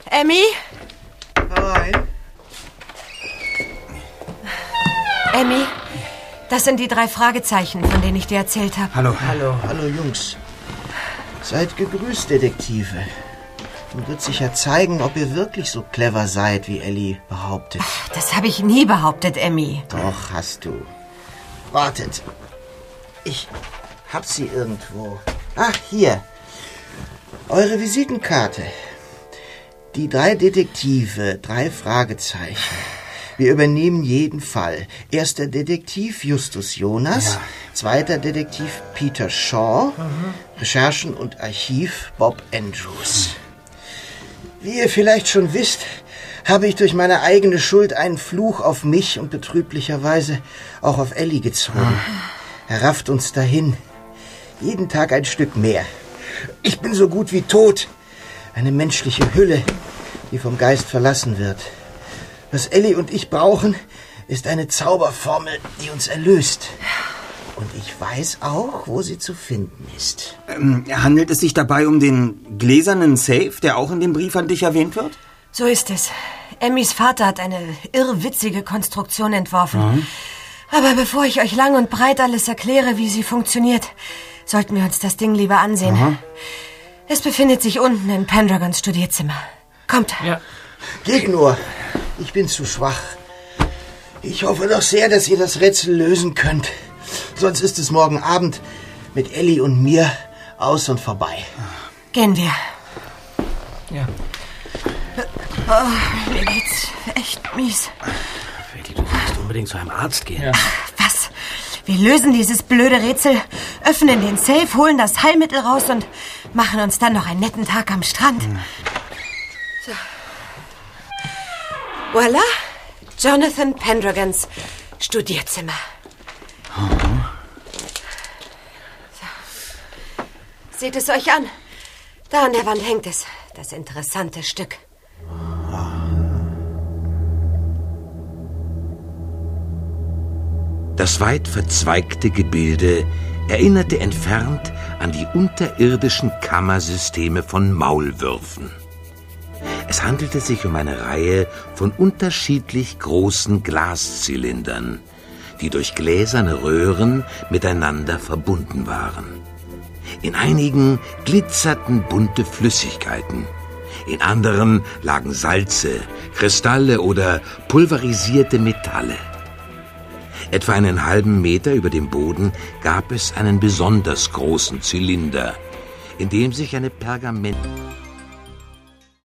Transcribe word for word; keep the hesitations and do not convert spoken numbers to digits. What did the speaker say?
Emmy? Rein. Emmy, das sind die drei Fragezeichen, von denen ich dir erzählt habe. Hallo. Hallo, hallo Jungs. Seid gegrüßt, Detektive. Nun wird sich ja zeigen, ob ihr wirklich so clever seid, wie Ellie behauptet. Ach, das habe ich nie behauptet, Emmy. Doch, hast du. Wartet. Ich hab sie irgendwo. Ach, hier. Eure Visitenkarte. Die drei Detektive, drei Fragezeichen. Wir übernehmen jeden Fall. Erster Detektiv Justus Jonas, ja. Zweiter Detektiv Peter Shaw, mhm. Recherchen und Archiv Bob Andrews. Wie ihr vielleicht schon wisst, habe ich durch meine eigene Schuld einen Fluch auf mich und betrüblicherweise auch auf Ellie gezogen. Mhm. Er rafft uns dahin. Jeden Tag ein Stück mehr. Ich bin so gut wie tot. Eine menschliche Hülle, die vom Geist verlassen wird. Was Ellie und ich brauchen, ist eine Zauberformel, die uns erlöst. Und ich weiß auch, wo sie zu finden ist. Ähm, handelt es sich dabei um den gläsernen Safe, der auch in dem Brief an dich erwähnt wird? So ist es. Emmys Vater hat eine irrwitzige Konstruktion entworfen. Mhm. Aber bevor ich euch lang und breit alles erkläre, wie sie funktioniert, sollten wir uns das Ding lieber ansehen. Mhm. Es befindet sich unten in Pendragons Studierzimmer. Kommt. Ja. Geht nur. Ich bin zu schwach. Ich hoffe doch sehr, dass ihr das Rätsel lösen könnt. Sonst ist es morgen Abend mit Ellie und mir aus und vorbei. Gehen wir. Ja. Oh, mir geht's echt mies. Betty, du sollst unbedingt zu einem Arzt gehen. Ja. Was? Wir lösen dieses blöde Rätsel, öffnen den Safe, holen das Heilmittel raus und machen uns dann noch einen netten Tag am Strand. Hm. So. Voilà, Jonathan Pendragons Studierzimmer. Mhm. So. Seht es euch an. Da an der Wand hängt es, das interessante Stück. Das weit verzweigte Gebilde erinnerte entfernt an die unterirdischen Kammersysteme von Maulwürfen. Es handelte sich um eine Reihe von unterschiedlich großen Glaszylindern, die durch gläserne Röhren miteinander verbunden waren. In einigen glitzerten bunte Flüssigkeiten, in anderen lagen Salze, Kristalle oder pulverisierte Metalle. Etwa einen halben Meter über dem Boden gab es einen besonders großen Zylinder, in dem sich eine Pergament...